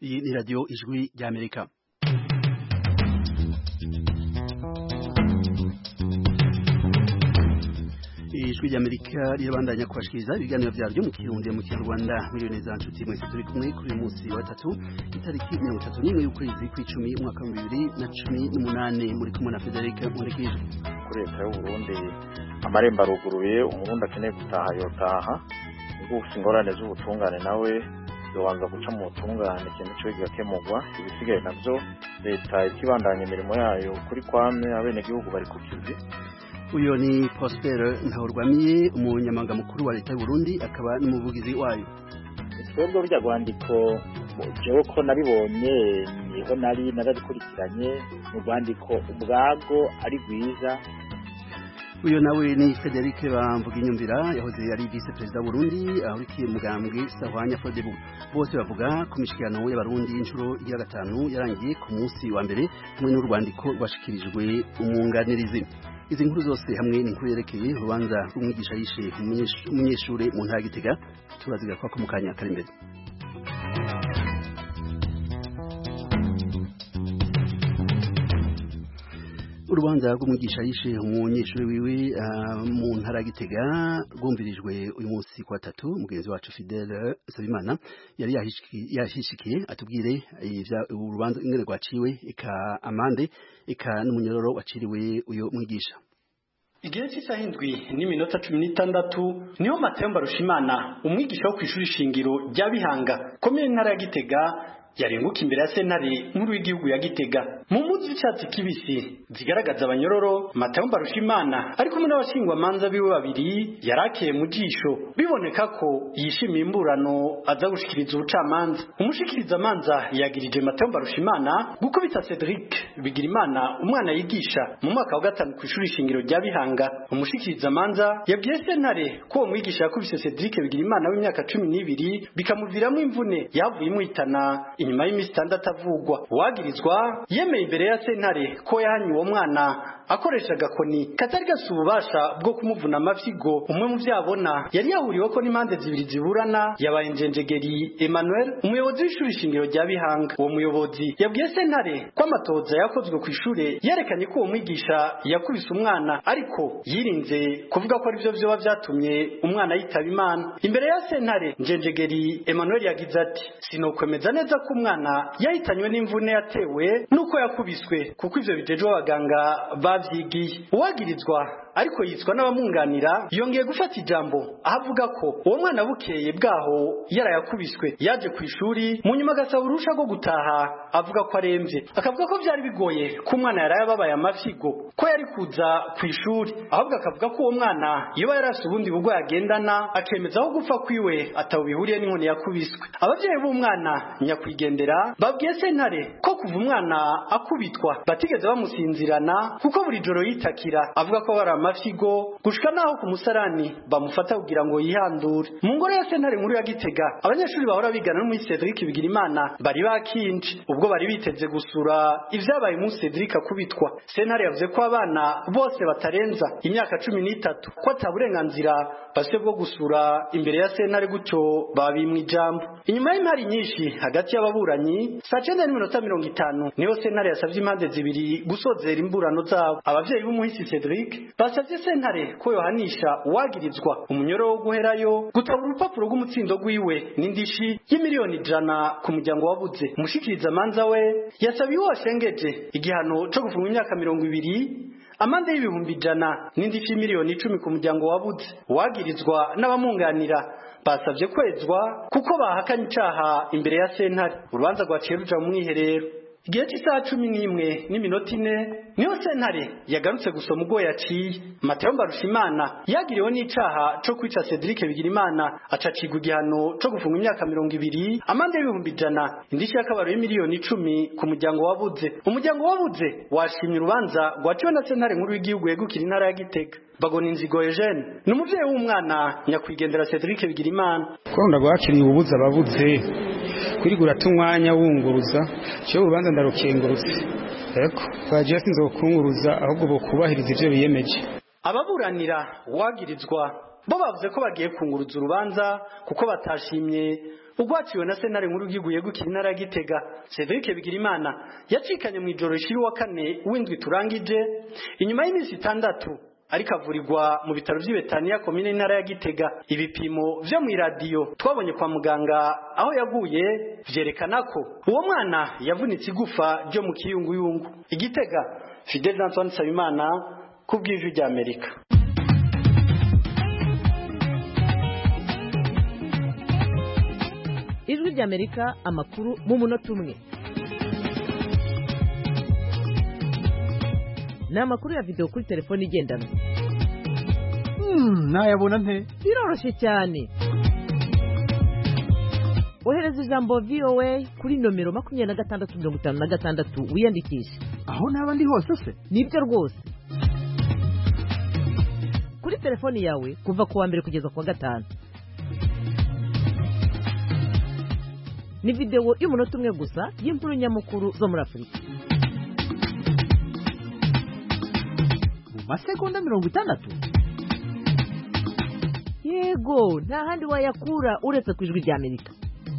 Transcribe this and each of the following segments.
Iyi ni radio Ijwi ry'Amerika. Ijwi ry'Amerika rirabandanya kubashikiriza ibiganiro vyaryo mu Kirundi mu Kinyarwanda miliyoni za nshuti mwese turi kumwe kuri uyu munsi wa 3 itariki 31 y'ukwezi kw'icumi umwaka wa 2018 muri kumwe na Federica Murekije. Kuri leta y'u Burundi amarembo aruguruye, umurundi akeneye gutaha yotaha, ugufise ingorane z'ubutungane nawe yobanza guca mu butungane ikintu cyo gikemurwa, ibisigaye navyo leta ikibandanya imirimo yayo kuri kwame abenegihugu bari ku kivi. Uyo ni Prosper Ntahorwamiye, umunyamabanga mukuru wa leta y'u Burundi akaba n'umuvugizi wayo. Twebwe burya rwandiko jewe ko nabibonye niho narabikurikiranye mu rwandiko ubwago ari rwiza. Uyo nawe ni Frederic Bamvuginyumvira, yahoze ari vice president w'u Burundi ahurikiye mugambwe Sahwanya Frodebu. Bose bavuga ku mishikirano y'abarundi inshuro ya gatanu yarangiye ku munsi wa mbere hamwe n'urwandiko rwashikirijwe umwunganirizi. Izi nkuru zose hamwe n'inkuru yerekeye urubanza rw'umwigisha yishe umunyeshure mu ntara ya Gitega turaziga kwa mu kanya kari imbere. Urubanza rw'umwigisha yishe umunyeshure wiwe mu ntara ya Gitega rwumvirijwe uyu munsi kwa 3. Mugenzi wacu Fidèle Nsabimana yari yahishikiye atubwire urubanza ingene rwaciwe eka amande eka n'umunyororo waciriwe uyo mwigisha. Igihe cy'isaha 7:16 niho Mateo Mbarushimana umwigisha wo kwishuri shingiro rya Bihanga komine ntara ya Gitega yarenguka imbere ya sentare nkuru y'igihugu ya Gitega mu muzi w'icyatsi kibisi zigaragaza abanyororo. Mateo Mbarushimana ari kumwe n'abashingwa manza biwe babiri yarakeye mu jisho biboneka ko yishimiye imburano aza gushikiriza ubucamanza. Umushikiriza manza yagirije Mateo Mbarushimana gukubita Cedric Bigirimana umwana yigisha mu mwaka wa 5 ku ishuri shingiro rya Bihanga. Umushikiriza manza yabwiye sentare ko uwo mwigisha yakubise Cedric Bigirimana w'imyaka 12 bikamuviramo imvune yavuye imuhitana inyuma y'imisi 6 avugwa. Uwagirizwa yemeye imbere ya sentare ko yahanye uwo mwana akoresha agakoni katari gafite ububasha bwo kumuvuna amafyigo. Umwe mu vyabona yari yahuriwe ko n'impande zibiri ziburana yabaye Njenjegeri Emmanuel, umuyobozi w'ishuri shingiro rya Bihanga. Uwo muyobozi yabwiye sentare ko amatoza yakozwe ku ishure yerekanye ko uwo mwigisha yakubise umwana ariko yirinze kuvuga ko ari byo vyoba vyatumye umwana yitaba Imana. Imbere ya sentare Njenjegeri Emmanuel yagize ati sinokwemeza neza ko umwana yahitanywe n'imvune yatewe nuko yakubiswe kuko ivyo bijejwe abaganga bavyigiye. Uwagirizwa ariko yitswa n'abamunganira yongeye gufata ijambo avuga ko uwo mwana bukeye bwaho yarayakubiswe yaje ku ishuri mu nyuma agasaba urusha rwo gutaha avuga ko aremvye, akavuga ko vyari bigoye ko umwana yarayababaye amafyigo ko yari kuza ku ishuri, ahubwo akavuga ko uwo mwana yoba yarafise ubundi burwayi agendana akemeza aho gupfa kwiwe atawubihuriye n'inkoni yakubiswe. Abavyeyi b'umwana nyakwigendera babwiye sentare ko kuva umwana akubitwa batigeze bamusinzirana kuko buri joro yitakira avuga ko bari amafyigo gushika naho ku musarani bamufata kugira ngo yihandure. Mu ngoro ya sentare nkuru ya Gitega abanyeshuri bahora bigana no muri Cedric Bigirimana bari bakinje ubwo bari biteze gusura ivyabaye mu Cedric akubitwa. Sentare yavuze ko abana bose batarenza imyaka 13 ko ataburenganzira bafite bwo gusura imbere ya sentare gutyo babimwe ijambo. Inyuma y'impari nyinshi hagati y'ababuranyi saa 9:50 niho sentare yasavye impande zibiri gusozera imburano zabo. Abavyeyi b'umuhisi Cedric basavye sentare ko yohanisha uwagirizwa umunyoro wo guherayo gutabura urupapuro rw'umutsindo rwiwe n'indishi y'imiliyoni 100 ku muryango wabuze. Umushikiriza manza we yasabiye washengeje igihano cyo gufunga imyaka 20, amande y'ibihumbi 100 n'indishi y'imiliyoni 10 ku muryango wabuze. Uwagirizwa n'abamunganira basavye kwezwa kuko bahakanye icaha imbere ya sentare. Urubanza rwaciye ruja mu mwiherero. Igihe cy'isaha 11:04 niho sentare yagarutse gusoma ubwo yaciye. Mateo Mbarushimana yagiriwe n'icaha cyo kwica Cedric Bigirimana acacigwa igihano cyo gufunga imyaka 20, amande y'ibihumbi 100 indishi y'akabaro y'imiliyoni 10 ku muryango wabuze. Umuryango wabuze washimye urubanza rwaciwe na sentare nkuru y'igihugu yegukira intara ya Gitega. Bagoninzigo Eugene ni umuvyeyi w'umwana nyakwigendera Cedric Bigirimana. Kurunda gwakiriye ubuza ababuze kwirigura tumwanya wunguruza cyo urubanza ndarukengurutse eko twaje sinzokunguruza ahubwo bo kubahiriza ivyo biyemeje. Ababuranira wagirizwa bo bavuze ko bagiye kunguruza urubanza kuko batashimye ugwaciwe na sentare nkuru y'igihugu yegukira intara ya Gitega. Cedric Bigirimana yacikanye mu ijoro rishira wa kane w'indwi turangije inyuma y'iminsi 6 ariko avurirwa mu bitaro by'Ibetaniya komine intara ya Gitega. Ibipimo vyo mu radio twabonye kwa muganga aho yaguye vyerekana ko uwo mwana yavunitse igufa ryo mu kiyunguyungu. Igitega, Fidel Antoine Sabimana kubw'ijwi rya Amerika. Ijwi rya Amerika, amakuru mu munota umwe. Ni amakuru ya video kuri telefone igendanwa. Nayabona nte? Biroroshye cyane. Ohereza ijambo VOA kuri nomero 2656 wiyandikishe. Aho naba ndi hose se? Nibyo rwose. Kuri telefone yawe kuva ku wa mbere kugeza ku wa gatanu. Ni video y'umunota umwe gusa y'inkuru nyamukuru zo muri Afurika. Masegonda 60. Yego, nta handi wayakura uretse ku ijwi rya Amerika.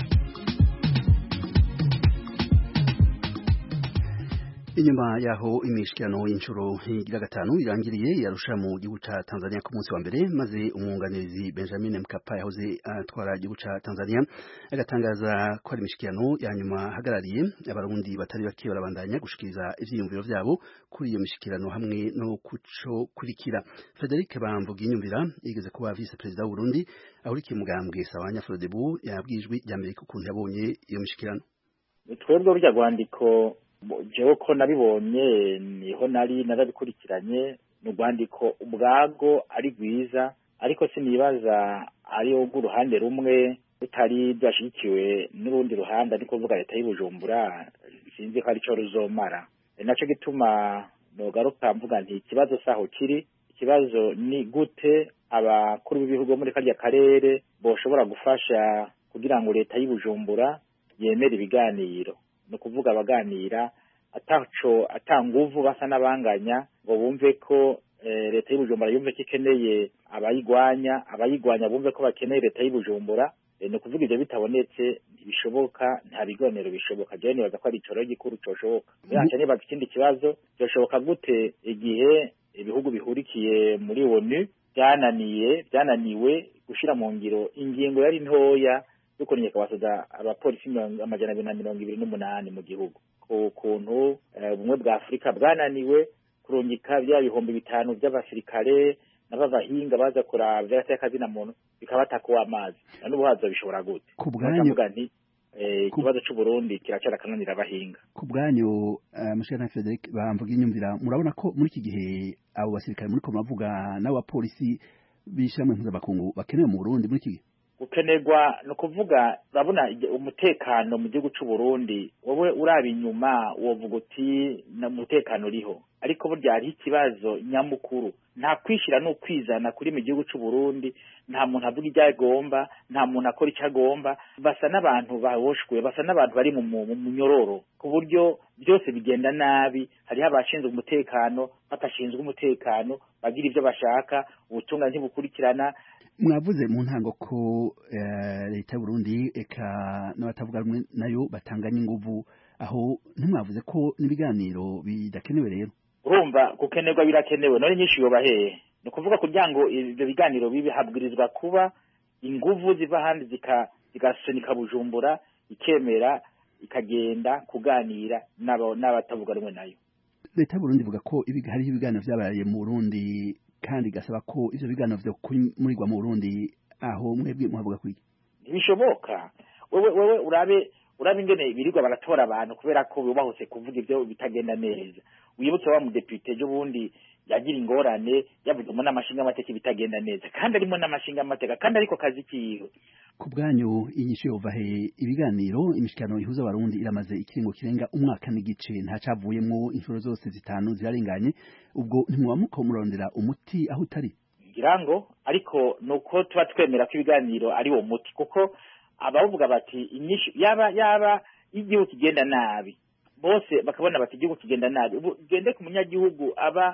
Inyuma yaho imishikirano y'inshuro higira gatanu irangiriye yarusha mu gihugu ca Tanzania ku munsi wa mbere, maze umwunganizi Benjamin Mkapa yahoze atwara igihugu ca Tanzania agatangaza ko ari imishikirano ya nyuma hagarariye abarundi batari bake barabandanya gushikiriza ivyiyumviro vyabo kuri iyo mishikirano hamwe no kuco kurikira. Frederic Bamvuginyumvira yigeze kuba vice president w'u Burundi ahurikiye mugambwe Sawanya Frodebu yabwijwe rya Amerika ukuntu yabonye iyo mishikirano. Twebwe burya rwandiko jewe ko nabibonye niho narabikurikiranye mu rwandiko ubwago ari rwiza, ariko sinibaza ari uruhande rumwe rutari byashikiwe n'urundi ruhande, ariko kuvuga leta y'Ubujumbura sinzi ko ari cyo ruzomara. Naco gituma nogaruka mvuga nti ikibazo saho kiri, ikibazo ni gute abakuru b'ibihugu muri karya karere boshobora gufasha kugira ngo leta y'Ubujumbura yemere ibiganiro. No kuvuga abaganira atanguvu basa n'abanganya ngo bumve ko leta y'Ubujumbura yumve ko ikeneye abayigwanya bumve ko bakeneye leta y'Ubujumbura. No kuvuga ibyo bitabonetse ntibishoboka, nta biganiro bishoboka. Je nibaza ko ari icoro gikuru coshoboka. Biranje nibaza ikindi kibazo cyoshoboka gute igihe ibihugu bihurikiye muri ONU byananiwe gushira mu ngiro ingingo yari ntoya dukoranye kabasoza abapolisi 228 mu gihugu. Ukuntu ubumwe bwa Afrika bwananiwe kurungika bya bihombe 5 by'abasirikare n'abahinga baza kuravya cyakazi na muntu bikabataka amazi. N'ubuhazo bishobora gute? Kubwanyu ikibazo cy'u Burundi kiracara kananira abahinga. Kubwanyu Mushana Frederic Bamvuginyumvira, murabona ko muri iki gihe abo basirikare muri ko mavuga n'abapolisi bishamwe mpuzamakungu bakenewe mu Burundi muri iki gihe? Gukenerwa no kuvuga urabona umutekano mu gihugu cy'u Burundi, wowe urabi inyuma wovuga uti na mutekano riho, ariko burya hari ikibazo nyamukuru. Nta kwishira no kwizana kuri mu gihugu cy'u Burundi, nta muntu avuga ibyagomba, nta muntu akora icyagomba, basa n'abantu bahoshwe, basa n'abantu bari mu munyororo, ku buryo byose bigenda nabi. Hari abashinzwe umutekano batashinzwe umutekano, bagira ibyo bashaka, ubutunga ntibukurikirana. Mwavuze mu ntango ko leta y'u Burundi eka n'abatavuga rumwe nayo batanganya inguvu, aho ntimwavuze ko n'ibiganiro bidakenewe rero? Urumva gukenerwa birakenewe, none nyinshi yoba hehe? No kuvuga kugira ngo ibyo biganiro bihabwirizwa kuba inguvu ziva handi zigasunika Bujumbura ikemera ikagenda kuganira n'abatavuga rumwe nayo. Leta y'u Burundi ivuga ko hari ibiganiro vyabaye mu Burundi kandi gasaba ko ivyo biganiro vyo kumurirwa mu Burundi, aho mwebwe muhavuga kwiki? Ntibishoboka. Wewe urabe ingene birirwa baratora abantu kubera ko bubahose kuvuga ibyo bitagenda neza. Wibutse wa mu deputy ejo bundi yagira ingorane yavuze mu namashinga amateka bitagenda neza, kandi arimo namashinga amateka, kandi ariko kazi kiyo. Ku bwanyu inyishu yova he ibiganiro imishikano ihuza abarundi iramaze ikiringo kirenga umwaka n'igice nta cavuyemo, inshuro zose zitanu zirarenganye, ubwo ntimwamuko murondera umuti aho utari? Ngirango ariko nuko tuba twemera ko ibiganiro ari wo muti, kuko abavuga bati inyishu yaba igihugu kigenda nabi bose bakabona bati igihugu kigenda nabi, gende ku munyagihugu aba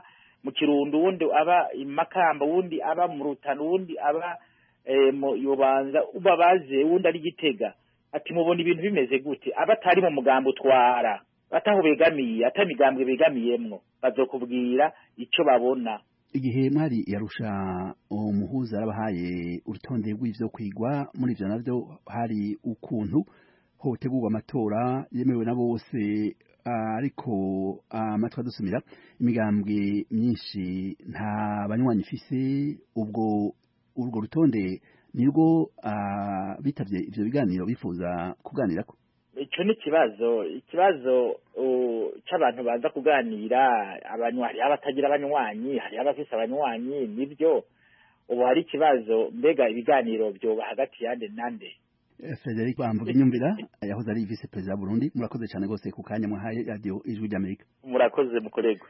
mu Kirundo, uwundi aba Makamba, uwundi aba mu Rutana, uwundi aba mu Yobanza, ubabaze uwundi ari Gitega, ati mubona ibintu bimeze gute? Abatari mu mugambo twara, bataho begamiye, atamigambwe begamiyemwo, bazokubwira ico babona. Igihe mwari yarusha umuhuza arabahaye urutonde rw'ivyo kwigwa, muri ivyo navyo hari ukuntu hotegurwa amatora yemewe na bose, ariko amatwi adusumira imigambwe myinshi nta banywanyi ifise. Ubwo urwo rutonde nirwo bitavye ivyo biganiro bifuza kuganirako. Ico ni ikibazo c'abantu baza kuganira, abanywanyi abatagira abanywanyi, hari abafise abanywanyi, nivyo ubu hari ikibazo, mbega ibiganiro byoba hagati yande nande. Frederic Bamvuginyumvira yahoze ari vice president Burundi, murakoze cyane gose ku kanya mwahaye radio Ijwi ry'Amerika. Murakoze mukorego.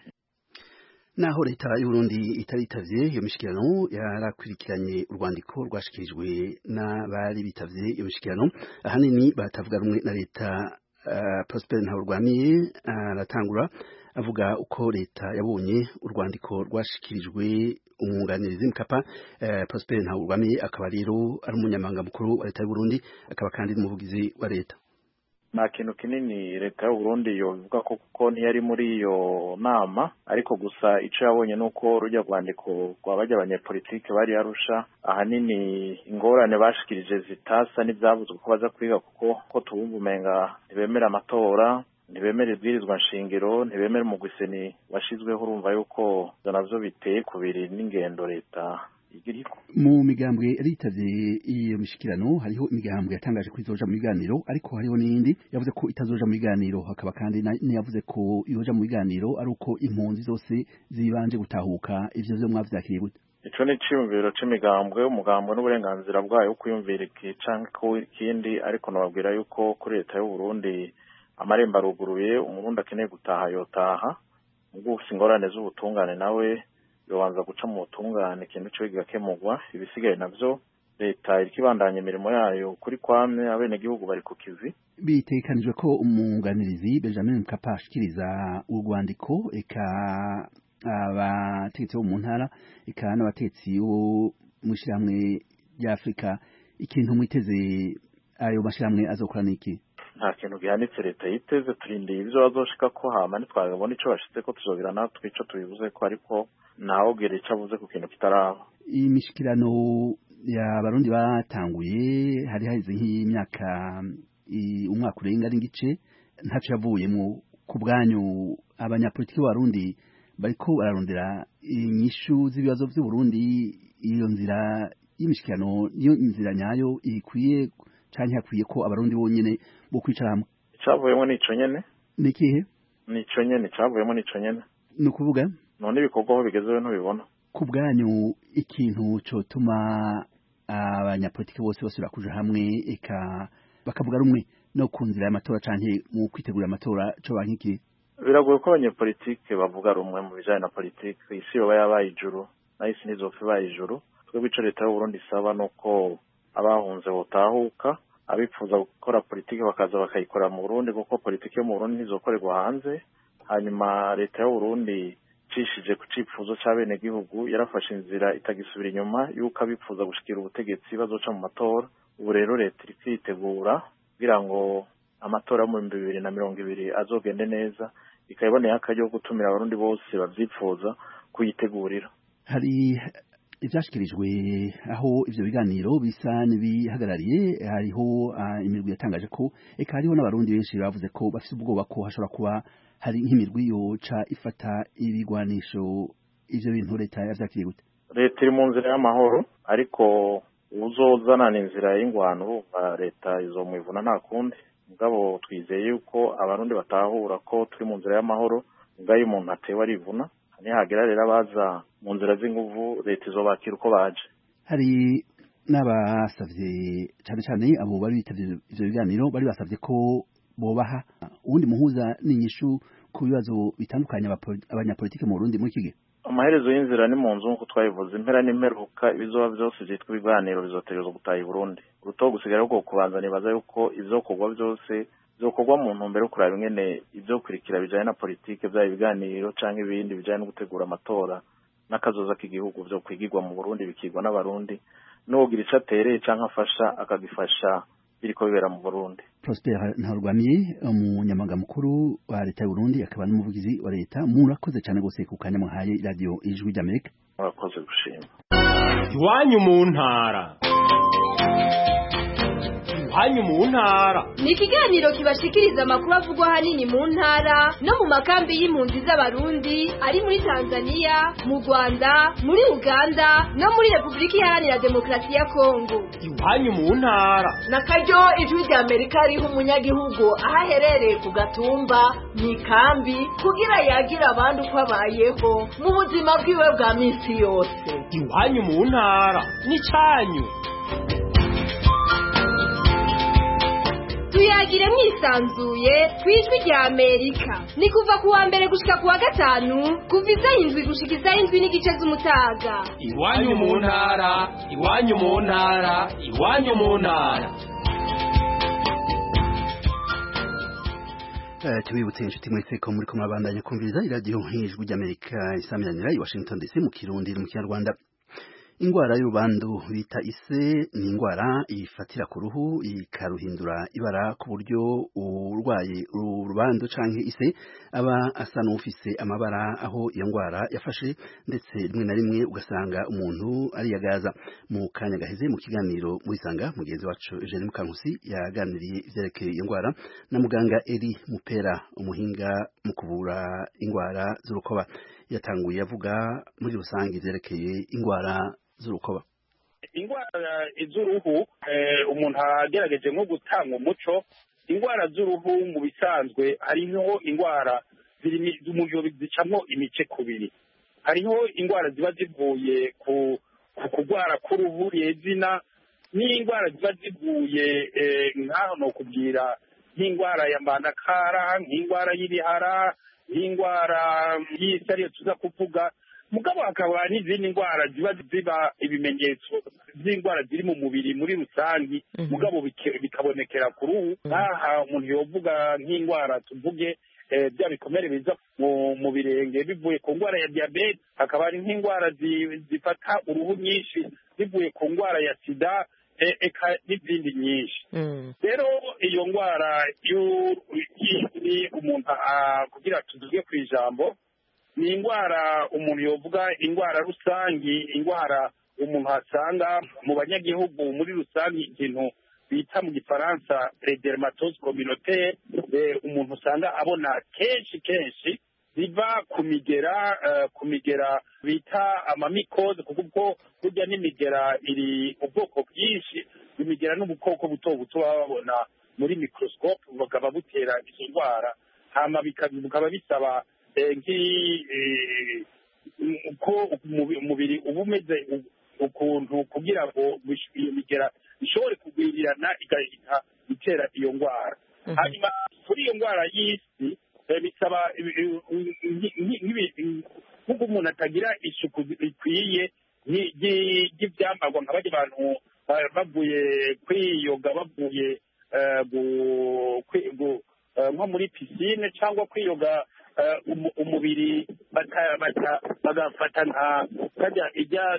Naho leta y'u Burundi itaritavye iyo mishikirano, yarakurikiranye urwandiko rwashikirijwe n'abari bitavye iyo mishikirano, ahanini batavuga rumwe na leta. Prosper Ntahurwamiye aratangura avuga uko leta yabonye urwandiko rwashikirijwe umwunganizi Mkapa. Prosper Ntahurwamiye akaba rero ari umunyamabanga mukuru wa leta y'u Burundi, akaba kandi n'umuvugizi wa leta. nta kintu kinini leta y'u Burundi yovuga ko kuko ntiyari muri iyo nama, ariko gusa ico yabonye nuko rujya rwandiko rw'abajya abanyepolitike bari Arusha ahanini ingorane bashikirije zitasa n'ivyavuzwe ko baza kwiga, kuko ko tubumva umenga ntibemera amatora, ntibemera ibwirizwa nshingiro, ntibemera umugwiseni washizweho. Urumva yuko navyo biteye kubiri n'ingendo leta igiriko. Mu migambwe ritavye iyo mishikirano hariho imigambwe yatangaje ko izoja mu biganiro, ariko hariho n'indi yavuze ko itazoja mu biganiro. Hakaba kandi yavuze ko izoja mu biganiro ari uko impunzi zose zibanje gutahuka. Ivyo vyo mwavyakiriye gute? Ico ni ciyumviro c'imigambwe, umugambwe n'uburenganzira bwayo kwiyumvira iki canke ikindi, ariko nababwira yuko kuri leta y'u Burundi amarembo aruguruye, umurundi akeneye gutaha yotaha, ubwo ufise ingorane z'ubutungane nawe yobanza guca mu butungane, ikintu cyo gikemurwa. Ibisigaye navyo leta iriko ibandanya imirimo yayo kuri kwame, abenegihugu bari ku kivi. Bitekanijwe ko umwunganirizi Benjamin Mkapa ashikiriza urwandiko, eka abategetsi bo mu ntara, eka n'abategetsi bo mw'ishirahamwe rya Afrika. Ikintu mwiteze ayo mashirahamwe azokora niki? Nta kintu gihanitse leta yiteze, turindiye ivyo bazoshika ko, hama nitwabona ico bashitse ko tuzobira natwe ico tubivuze ko, ariko naho gere ico avuze ku kintu kitaraba. Imishikirano ya Barundi batanguye hari haize nk'imyaka umwaka urenga n'igice, ntaco yavuyemo. Ku bwanyu abanyapolitiki b'Abarundi bariko bararondera inyishu z'ibibazo vy'u Burundi, iyo nzira y'imishikirano niyo inzira nyayo ikwiye canke hakwiye ko Abarundi bonyene bo kwicara hamwe? Icavuyemo nico nyene. Nikihe? Nico nyene cavuyemo, nico nyene. Nukuvuga none ibikorwa aho bigezewe ntubibona? Ku bwanyu ikintu cotuma abanyapolitiki bose basubira kuja hamwe eka bakavuga rumwe no ku nzira y'amatora canke mu kwitegura amatora, co bankiki? Biragoye ko abanyepolitike bavuga rumwe mu bijanye na politike. Isi yoba yabaye ijuru, na isi nizopfa ibaye ijuru. Twebwe ico leta y'u Burundi isaba nuko abahunze botahuka, abipfuza gukora politike bakaza bakayikora mu Burundi, kuko politike yo mu Burundi ntizokorerwa hanze. Hanyuma leta y'u Burundi cishije ku cipfuzo c'abenegihugu yarafashe inzira itagisubira inyuma, yuko abipfuza gushikira ubutegetsi bazoca mu matora. Ubu rero leta iri kwitegura kugira ngo amatora mu 2020 azogende neza, ikayiboneye akaryo gutumira Abarundi bose bavyipfuza kuyitegurira. Hari ivyashikirijwe aho ivyo biganiro bisa n'ibihagarariye, hariho imirwi yatangaje ko eka hariho n'Abarundi benshi bavuze ko bafise ubwoba ko hashobora kuba hari nk'imirwi yoca ifata ibigwanisho. Ivyo bintu leta yavyakiriye gute? Leta iri mu nzira y'amahoro, ariko uzozanana inzira y'ingwano urumva leta izomwivuna nta kundi. Mugabo twizeye yuko Abarundi batahura ko turi mu nzira y'amahoro, ngayo umuntu atewe arivuna. Nihagera rero abaza mu nzira z'inguvu, leta izobakira uko baje. Hari n'abasavye cane cane abo bari bitavye ivyo biganiro, bari basavye ko bobaha uwundi muhuza n'inyishu ku bibazo bitandukanye abanyapolitike mu Burundi muri iki gihe. Amaherezo y'inzira ni mu nzu nk'uko twabivuze, impera n'imperuka ibizoba vyose vyitwa ibiganiro bizotegerezwa gutaha i Burundi. Urutogo gusigara rwo kubanza nibaza yuko izokorwa vyose zokorwa mu ntumbero yo kuraba ingene ivyo kurikira bijanye na politike vya ibiganiro canke ibindi bijanye no gutegura amatora n'akazoza k'igihugu vyo kwigirwa mu Burundi bikigwa n'abarundi n'uwogira ico atereye canke afasha akagifasha biriko bibera mu Burundi. Prosper Ntarwamiye umunyamabanga mukuru wa leta y'u Burundi akaba n'umuvugizi wa leta, murakoze cyane gose ku kanya muhaye radio Ijwi ry'Amerika. Murakoze gushima. Iwanyu mu ntara. Iwanyu mu ntara ni ikiganiro kibashikiriza amakuru avugwa hanini mu ntara no mu makambi y'impunzi z'abarundi ari muri Tanzania, mu Rwanda, muri Uganda no muri Republika Iharanira Demokarasi ya Kongo. Iwanyu mu ntara nakaryo Ijwi ry'Amerika riha umunyagihugu aho aherereye ku gatumba mu ikambi kugira yagira abandi uko abayeho mu buzima bwiwe bwa minsi yose. Iwanyu mu ntara ni cyanyu. Tuyagire mwisanzuye kwijwi rya Amerika. Ni kuva kuwa mbere gushika kuwa gatanu kuva isaha 7 gushika isaha 7:30 z'umutaga. Iwanyu mu ntara, iwanyu mu ntara, iwanyu mu ntara. Tubibutse inshuti mwese ko muri kumwe abandanya kumviriza iradiyo Ijwi ry'Amerika isamiranira i Washington DC mu Kirundi mu Kinyarwanda. Ingwara y'urubandu bita ise ni ingwara ifatira ku ruhu ikaruhindura ibara ku buryo urwaye urubandu canke ise aba asa n'ufise amabara aho iyo ngwara yafashe, ndetse rimwe na rimwe ugasanga umuntu ariyagaza. Mu kanya gaheze mu kiganiro murisanga mugenzi wacu Eugene Mukankusi yaganiriye ivyerekeye iyo ngwara na muganga Eri Mupera, umuhinga mu kuvura ingwara z'urukoba. Yatanguye avuga muri rusange ivyerekeye ingwara z'urukoba. Ingwara z'uruhu umuntu agerageje nko gutanga umuco. Ingwara z'uruhu mu bisanzwe hariho ingwara ziri mu byo zicamwo imice kubiri. Hariho ingwara ziba zivuye ku kugwara k'uruhu yezina, n'ingwara ziba zivuye nkaho no kubwira nk'ingwara ya mbandakara, nk'ingwara y'ibihara, nk'ingwara y'isi ariyo tuza kuvuga. Mugabo hakaba n'izindi ngwara ziba ibimenyetso by'ingwara ziri mu mubiri muri rusangi, mugabo bikabonekera ku ruhu. Aha umuntu yovuga nk'ingwara tuvuge bya bikomere biza mu birenge bivuye ku ngwara ya diabete, hakaba ari nk'ingwara zifata uruhu nyinshi bivuye ku ngwara ya sida, eka n'izindi nyinshi. Rero iyo ngwara ni umuntu kugira tuvuge ku ijambo, ni ingwara umuntu yovuga ingwara rusangi, ingwara umuntu asanga mu banyagihugu muri rusangi, ikintu bita mu gifaransa dermatose communautaire, umuntu usanga abona kenshi ziva ku migera bita amamikoze, kuko burya n'imigera iri ubwoko bwinshi, imigera n'ubukoko buto buto baba babona muri microscope bakaba butera izo ndwara, hama bikaba bisaba uko umubiri uba umeze ukuntu kugira ngo iyo migera ishobore kugwirirana igahita itera iyo ndwara. Hanyuma kuri iyo ndwara y'isi bisaba nk'uko umuntu atagira isuku ikwiye ry'ibyambarwa, nka bajya abantu bavuye kwiyoga, bavuye nko muri pisine cyangwa kwiyoga umubiri bagafata nka kiriya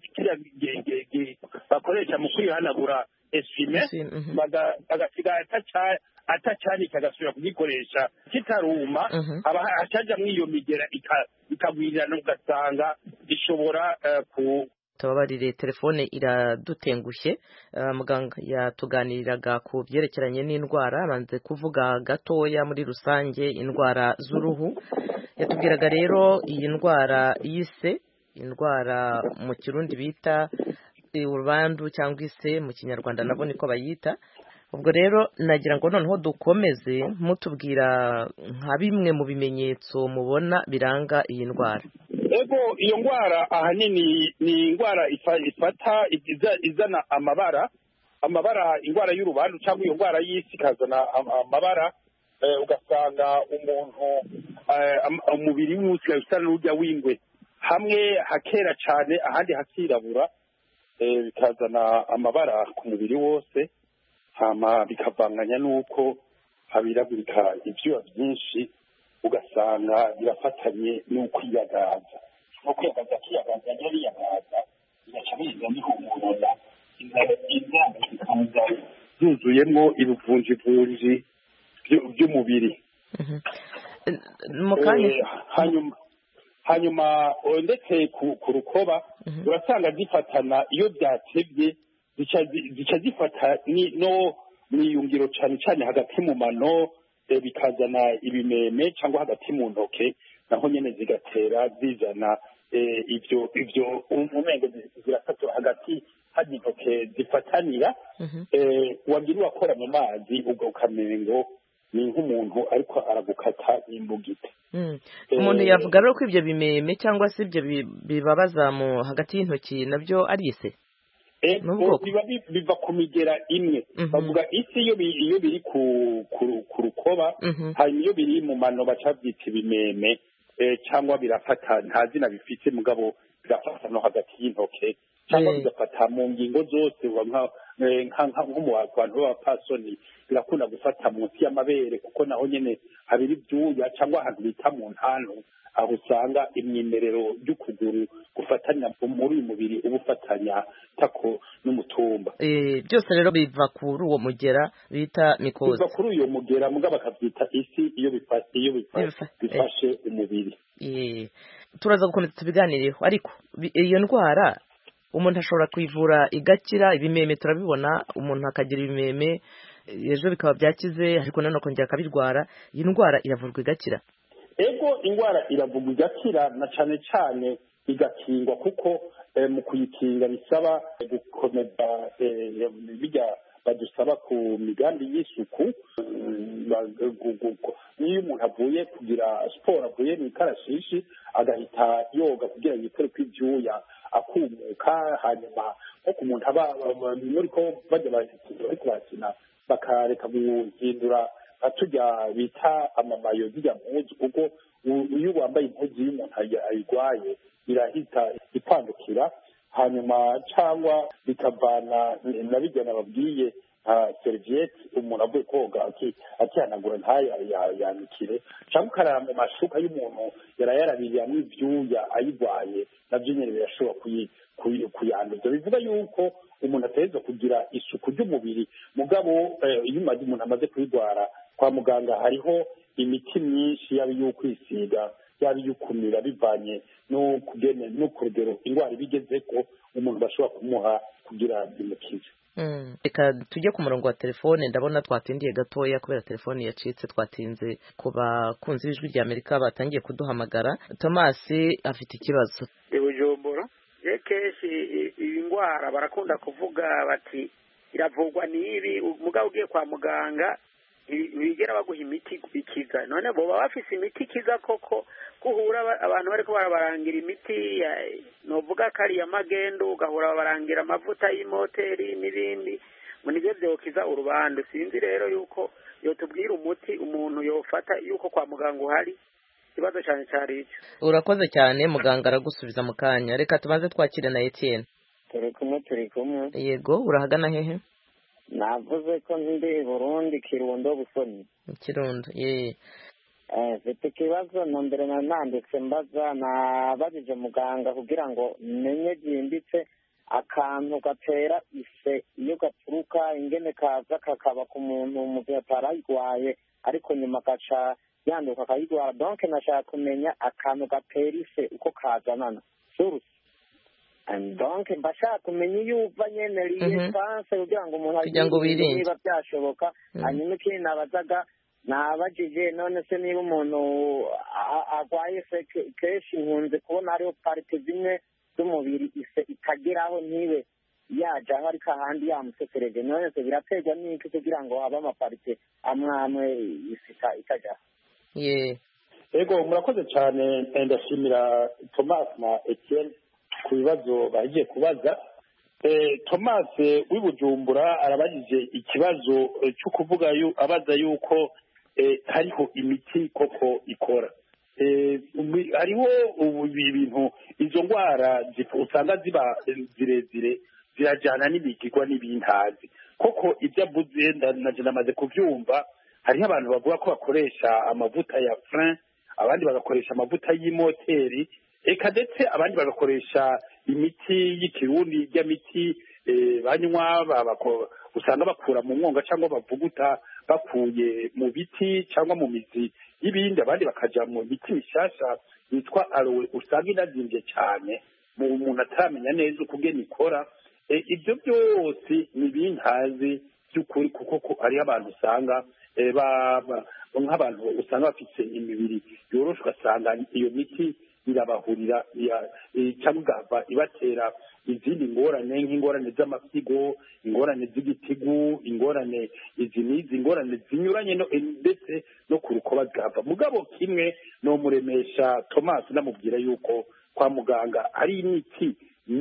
bakoresha mu kwihanagura esime, bagasiga atacanika agasubira kugikoresha kitaruma, hacajamwo iyo migera ikagwirirana, ugasanga ishobora tubabarire telefone iradutengushye. Muganga yatuganiriraga ku byerekeranye n'indwara, abanze kuvuga gatoya muri rusange indwara z'uruhu. Yatubwiraga rero iyi ndwara y'ise, indwara mu Kirundi bita urubandu cyangwa ise, mu Kinyarwanda nabo niko bayita. Ubwo rero nagira ngo noneho dukomeze mutubwira nka bimwe mu bimenyetso mubona biranga iyi ndwara. Ego iyo ndwara ahanini ni indwara ifata izana amabara, indwara y'urubandu cyangwa iyo ndwara y'isi ikazana amabara, ugasanga umuntu umubiri wose usa n'urya w'ingwe, hamwe hakera cyane ahandi hakirabura, bikazana amabara ku mubiri wose, hama bikavanganya n'uko habiragurika ibyuya byinshi ugasanga birafatanye n'ukwiyagaza no kwiyagaza kiyagaza yariyagaza bigaca biza bihumurana inzara zikaza zuzuyemo ibivunjivunji by'umubiri. hanyuma ndetse ku rukoba urasanga zifatana iyo byatebye zica zifata no mwiyungiro cyane cyane hagati mu mano bikazana ibimeme cyangwa hagati mu ntoke naho nyene zigatera zizana ibyo umengo zirafatura hagati hari intoke zifatanira wagira uwakora mu mazi ubwo ukamengo ni nk'umuntu ariko aragukata imbugita. Umuntu yavuga rero ko ibyo bimeme cyangwa se ibyo bibabaza mu hagati y'intoki nabyo ari ise biva ku migera imwe bavuga isi iyo biri ku rukoba hanyuma iyo biri mu mano baca byita ibimeme cyangwa birafata nta zina bifite mugabo birafata no hagati y'intoke cyangwa bigafata mu ngingo zose nko mu bantu b'abapasoni birakunda gufata munsi y'amabere kuko naho nyene habiri ibyuya cyangwa ahantu bita mu ntano aho usanga imyimerero y'ukuguru gufatanya muri uyu mubiri uba ufatanya tako n'umutumba. Byose rero biva kuri uwo mugera bita mikozi, biva kuri uyo mugera mugabo bakabyita isi iyo bifashe umubiri. Turaza gukomeza tubiganireho, ariko iyo ndwara umuntu ashobora kwivura igakira. Ibimeme turabibona, umuntu akagira ibimeme ejo bikaba byakize ariko nanone akongera akabirwara. Iyi ndwara iravurwa igakira? Ego indwara iravurwa igakira, na cyane cyane igakingwa kuko mu kuyikinga bisaba gukomeza bijya badusaba ku migambi y'isuku. Niyo umuntu avuye kugira siporo, avuye mu ikarashishi agahita yoga kugira ngo yikore kw'ibyuya akumuka, hanyuma nko ku muntu aba muri ko bajya bariko bakina bakareka guhindura tujya bita amamayo zijya mpuzu, kuko iyo wambaye impuzu y'umuntu ayirwaye irahita ipandukira, hanyuma cyangwa bikavana na bijya nababwiye serviette umuntu avuye koga akihanagura ntayanikire, cyangwa ukarara mu mashuka y'umuntu yarayarabiriyamo ibyuya ayirwaye, nabyo nyine birashobora kuyanduza. Bivuga yuko umuntu ategerezwa kugira isuku ry'umubiri, mugabo iyo umuntu amaze kuyirwara kwa muganga hariho imiti myinshi, yaba iyo kwisiga yaba iyo kumira, bivanye no ku rugero indwara ibigeze ko umuntu bashobora kumuha kugira bimukize. Reka tujye ku murongo wa telefone, ndabona twatindiye gatoya kubera telefone yacitse. Twatinze ku bakunzi b'ijwi rya Amerika batangiye kuduhamagara. Thomas afite ikibazo. Bujumbura kenshi iyi ndwara barakunda kuvuga bati iravurwa n'ibi, mugabo ugiye kwa muganga bigera baguha imiti ikiza. None boba bafise imiti ikiza koko? Kuhura abantu bariko barabarangira imiti novuga kari ya magendo, ugahura barangira amavuta y'imoteri n'ibindi, ngo nibyo byokiza urubandu. Sinzi rero yuko yotubwira umuti umuntu yofata yuko kwa muganga uhari. Ikibazo cyane cyari icyo. Urakoze cyane, muganga aragusubiza mu kanya. Reka tubanze twakire na Etienne. Turi kumwe. Yego, urahagana hehe? Navuze ko ndi Burundi, Kirundo, Busoni. Kirundo, mfite ikibazo mbere nanditse mbaza, nabajije muganga kugira ngo menye byimbitse akantu gatera ise iyo gaturuka ingene kaza kakaba ku muntu mu gihe atarayirwaye ariko nyuma gaca yanduka akayirwara. Donc nashaka kumenya akantu gatera ise uko kazanana source, donc mbashaka kumenya iyo uva nyene lisanse kugira ngo umuntu agire niba byashoboka. Hanyuma ikindi nabazaga, nabajije none se niba umuntu arwaye se kenshi nkunze kubona hariho parite zimwe z'umubiri ise itageraho ntibe yajaho ariko ahandi yamusekereje, none se biraterwa n'iki kugira ngo habe amaparite amwe ise itajyaho? Ego murakoze cyane, ndashimira Thomas na Etienne ku bibazo bagiye kubaza. Thomas w'ibujumbura arabajije ikibazo cyo kuvuga abaza yuko hariho imiti koko ikora. Hariho ibintu, izo ndwara usanga ziba zirezire zirajyana n'imigigwa n'ibintazi. Koko ibyo avuze namaze kubyumva, hariho abantu bavuga ko bakoresha amavuta ya frein, abandi bagakoresha amavuta y'imoteri, eka ndetse abandi bagakoresha imiti y'ikirundi y'imiti banywa usanga bakura mu mwonga cyangwa bavuguta bakuye mu biti cyangwa mu mizi y'ibindi, abandi bakaja mu miti mishasha yitwa aloe usanga inazimvye cyane mu umuntu ataramenya neza uko ugena ikora. Ibyo byose ni ibintazi by'ukuri kuko hariho abantu usanga nk'abantu usanga bafite imibiri yoroshe, ugasanga iyo miti irabahurira cyangwa igahava ibatera izindi ngorane nk'ingorane z'amasigo, ingorane z'igitigu, ingorane izi n'izi ngorane zinyuranye ndetse no ku rukoba zigahava. Mugabo kimwe no muremesha Thomas namubwira yuko kwa muganga hari imiti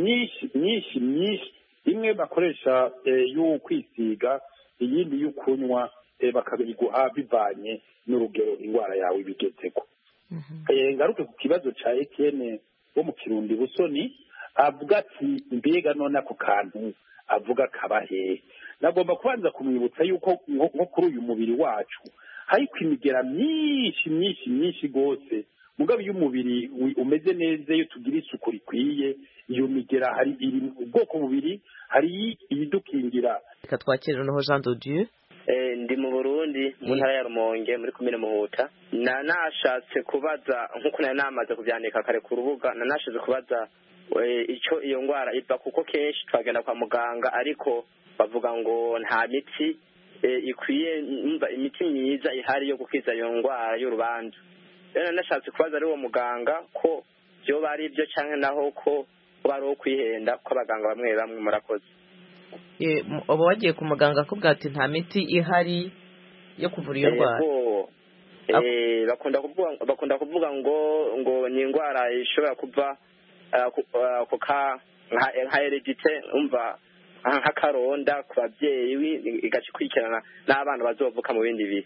myinshi imwe bakoresha yo kwisiga, iyindi yo kunywa bakabiguha bivanye n'urugero indwara yawe ibigezeko. Ngaruke ku kibazo ca Etienne wo mu Kirundi Busoni avuga ati mbega none ako kantu avuga kabahe. Nagomba kubanza kumwibutsa yuko nko kuri uyu mubiri wacu hariko imigera myinshi gose, mugabo iyo umubiri umeze neza, iyo tugira isuku rikwiye, iyo migera hari iri ubwoko bubiri, hari ibidukingira. Reka twakire noneho Jean de Dieu. Ndi mu Burundi mu ntara ya Rumonge muri komine Muhuta. Nashatse kubaza nkuko nari namaze kubyandika kare ku rubuga, nashatse kubaza icyo iyo ngwara iva, kuko kenshi twagenda kwa muganga ariko bavuga ngo nta miti ikwiye, imiti myiza ihari yo gukiza iyo ngwara y'urubanza. Rero nashatse kubaza ari uwo muganga ko byo bari ibyo canke naho ko bari wo kwihenda ko abaganga bamwe murakoze. Ubu wagiye ku muganga akubwira ati nta miti ihari yo kuvura iyo ndwara? Bakunda kuvuga ngo ni indwara ishobora kuva nka heredite, umva nk'akaronda ku babyeyi igaca ikurikirana n'abana bazovuka mu bindi bihe.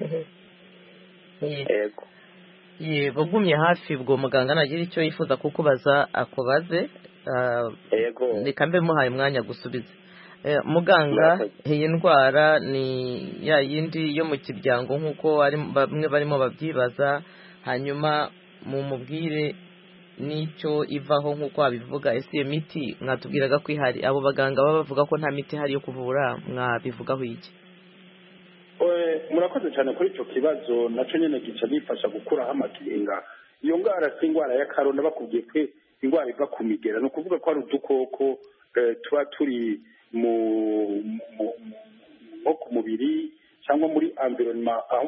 Yego. Bagumye hafi ubwo muganga nagira icyo yifuza kukubaza akubaze. Yego. Reka mbe muhaye umwanya gusubiza. Muganga, iyi ndwara ni ya yindi yo mu kiryango nk'uko bamwe barimo babyibaza, hanyuma mumubwire n'icyo ivaho nk'uko wabivuga. Ese iyo miti mwatubwiraga ko ihari, abo baganga baba bavuga ko nta miti ihari yo kuvura, mwabivugaho iki? Murakoze cyane kuri icyo kibazo, nacyo nyine gica bifasha gukuraho amakenga. Iyo ndwara si indwara y'akaronda, bakubwiye ko indwara iva ku migera, ni ukuvuga ko ari udukoko tuba turi nko ku mubiri cyangwa muri environment aho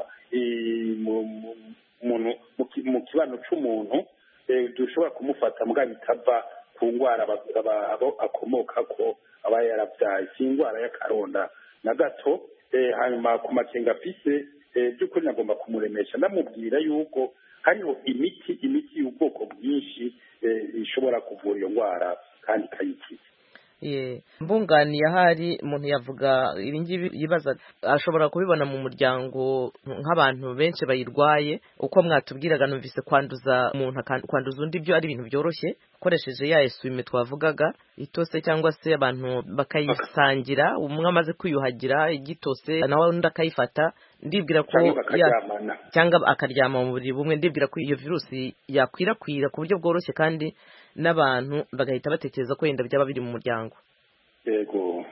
umuntu mu kibano cy'umuntu dushobora kumufata mbwa bitava ku ndwara akomoka ko aba yarabyaye. Si indwara y'akaronda na gato. Hanyuma ku makenga afise by'ukuri nagomba kumuremesha ndamubwira yuko hariho imiti y'ubwoko bwinshi ishobora kuvura iyo ndwara kandi ikayikiza. Mbunganiye ahari umuntu yavuga ibingibi yibaza, ashobora kubibona mu muryango nk'abantu benshi bayirwaye. Uko mwatubwiraga numvise kwanduza umuntu kwanduza undi byo ari ibintu byoroshye ukoresheje ya esuwime twavugaga itose, cyangwa se abantu bakayisangira, umwe amaze kwiyuhagira igitose nawe undi akayifata. Ndibwira ko cyangwa akaryama mu buriri bumwe, ndibwira ko iyo virusi yakwirakwira ku buryo bworoshye kandi n'abantu bagahita batekereza ko yenda byaba biri mu muryango. Yego.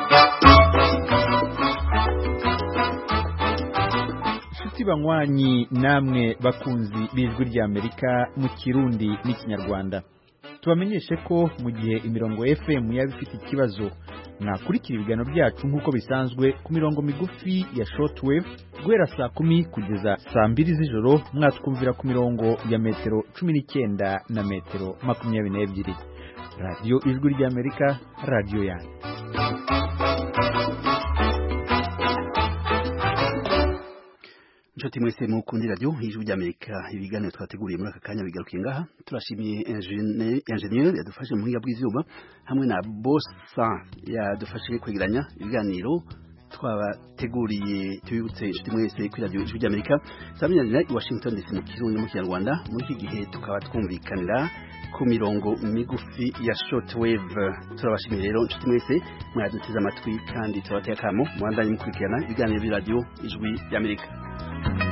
Nshuti banywanyi namwe bakunzi b'Ijwi ry'Amerika mu Kirundi n'Ikinyarwanda, tubamenyeshe ko mu gihe imirongo FM yaba ifite ikibazo, mwakurikira ibiganiro byacu nk'uko bisanzwe ku mirongo migufi ya shortwave guhera saa 10 kugeza saa 2 z'ijoro. Mwatwumvira ku mirongo ya metero 19 na metero 22. Radio Ijwi ry'Amerika, radio yanyu. Nshuti mwese mukundi radio Ijwi ry'Amerika, ibiganiro twateguriye muri aka kanya bigarukiye ngaha. Turashimiye ingenieur yadufashe mu buhinga bw'izuba hamwe na Bossa yadufashe kwegeranya ibiganiro twabateguriye. Tubibutse inshuti mwese kuri radio Ijwi ry'Amerika, samiranira i Washington DC mu Kirundi mu Kinyarwanda. Muri iki gihe tukaba twumvikanira ku mirongo migufi ya shortwave. Turabashimiye rero inshuti mwese mwaduteze amatwi kandi tubateye akamo muhandanye mukurikirana ibiganiro by'iradiyo Ijwi y'Amerika.